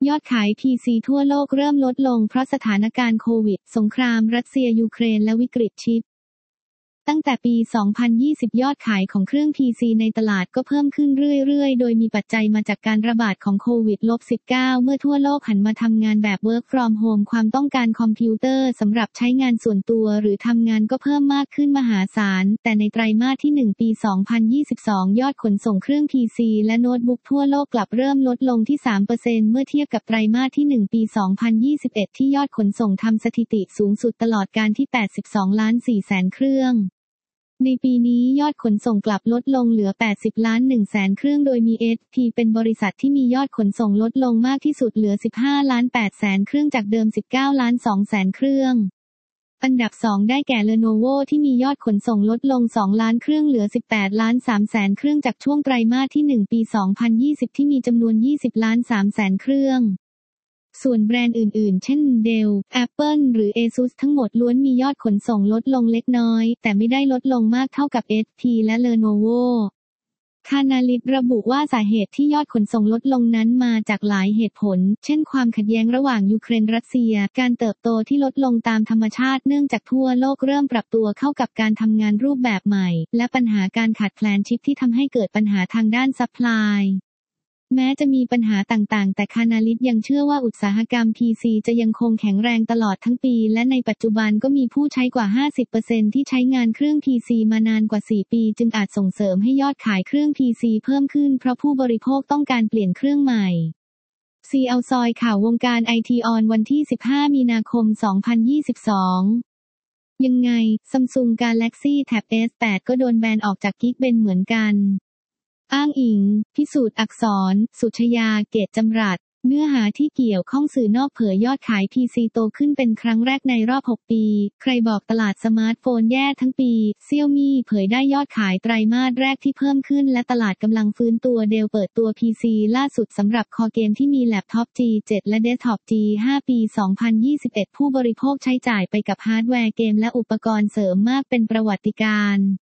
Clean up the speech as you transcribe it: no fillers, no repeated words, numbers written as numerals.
ยอดขาย PC ทั่วโลกเริ่มลดลงเพราะสถานการณ์โควิดสงครามรัสเซียยูเครนและวิกฤตชิปตั้งแต่ปี 2020 ยอดขายของเครื่อง PC ในตลาดก็เพิ่มขึ้นเรื่อยๆ โดยมีปัจจัยมาจากการระบาดของโควิด -19 เมื่อทั่วโลกหันมาทำงานแบบ Work from Home ความต้องการคอมพิวเตอร์สำหรับใช้งานส่วนตัวหรือทำงานก็เพิ่มมากขึ้นมหาศาล แต่ในไตรมาสที่ 1 ปี 2022 ยอดขนส่งเครื่อง PC และโน้ตบุ๊กทั่วโลกกลับเริ่มลดลงที่ 3% เมื่อเทียบกับไตรมาสที่ 1 ปี 2021 ที่ยอดขนส่งทำสถิติสูงสุดตลอดกาลที่ 82.4 แสนเครื่องในปีนี้ยอดขนส่งกลับลดลงเหลือ 80.1 แสนเครื่องโดยมี HP เป็นบริษัทที่มียอดขนส่งลดลงมากที่สุดเหลือ 15.8 แสนเครื่องจากเดิม 19.2 แสนเครื่องอันดับ 2 ได้แก่ Lenovo ที่มียอดขนส่งลดลง 2 ล้านเครื่องเหลือ 18.3 แสนเครื่องจากช่วงไตรมาสที่ 1 ปี 2020 ที่มีจำนวน 20.3 แสนเครื่องส่วนแบรนด์อื่นๆเช่น Dell, Apple หรือ Asus ทั้งหมดล้วนมียอดขนส่งลดลงเล็กน้อยแต่ไม่ได้ลดลงมากเท่ากับ HP และ Lenovo คานาลิตระบุว่าสาเหตุที่ยอดขนส่งลดลงนั้นมาจากหลายเหตุผลเช่นความขัดแย้งระหว่างยูเครนรัสเซียการเติบโตที่ลดลงตามธรรมชาติเนื่องจากทั่วโลกเริ่มปรับตัวเข้ากับการทำงานรูปแบบใหม่และปัญหาการขาดแคลนชิปที่ทำให้เกิดปัญหาทางด้านซัพพลายแม้จะมีปัญหาต่างๆแต่คานาลิตยังเชื่อว่าอุตสาหกรรม PC จะยังคงแข็งแรงตลอดทั้งปีและในปัจจุบันก็มีผู้ใช้กว่า 50% ที่ใช้งานเครื่อง PC มานานกว่า 4 ปีจึงอาจส่งเสริมให้ยอดขายเครื่อง PC เพิ่มขึ้นเพราะผู้บริโภคต้องการเปลี่ยนเครื่องใหม่CL ซอยข่าววงการ IT on วันที่ 15 มีนาคม 2022 ยังไง Samsung Galaxy Tab S8 ก็โดนแบนออกจาก Geekbench เหมือนกันอ้างอิงพิสูจน์อักษรสุชยาเกตจำรัดเนื้อหาที่เกี่ยวข้องสื่อนอกเผยยอดขาย PC โตขึ้นเป็นครั้งแรกในรอบ 6 ปีใครบอกตลาดสมาร์ทโฟนแย่ทั้งปี Xiaomi เผยได้ยอดขายไตรมาสแรกที่เพิ่มขึ้นและตลาดกำลังฟื้นตัว Dell เปิดตัว PC ล่าสุดสำหรับคอเกมที่มีแล็ปท็อป G7 และเดสก์ท็อป G5 ปี 2021 ผู้บริโภคใช้จ่ายไปกับฮาร์ดแวร์เกมและอุปกรณ์เสริมมากเป็นประวัติการณ์